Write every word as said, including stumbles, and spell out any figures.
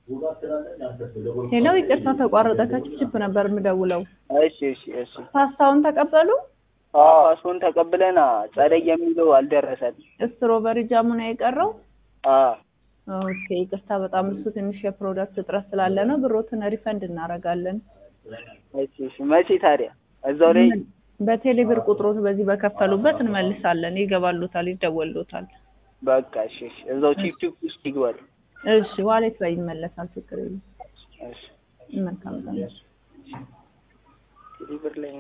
ሄሎ ይቅርታ ተቋረጠ ከችፕ ነበር ምደውለው እሺ እሺ እሺ ፓስታውን ተቀበሉ አዎ ፓስታውን ተቀብለና ጸደይ የሚለው አልደረሰን ስትሮበሪ ጃሙ ነው የቀረው አዎ ኦኬ ይቅርታ በጣም እሱ ትንሽ የፕሮዳክት እጥረት ስላለ ነው ብሮትን ሪፈንድ እናረጋለን እሺ እሺ መቼ ታዲያ እዛው ላይ በቴሌብር ቁጥሮት በዚህ በከፈሉበት እንመልሳለን ይገባሉታል ይደወሉታል በቃ እሺ እሺ እዛው ቺፕ ቺፕ ውስጥ ይገባል እሺ ዋሌት ላይ ይመለሳል ፍቅር እሺ መልካም ነው ቴሌብር ላይ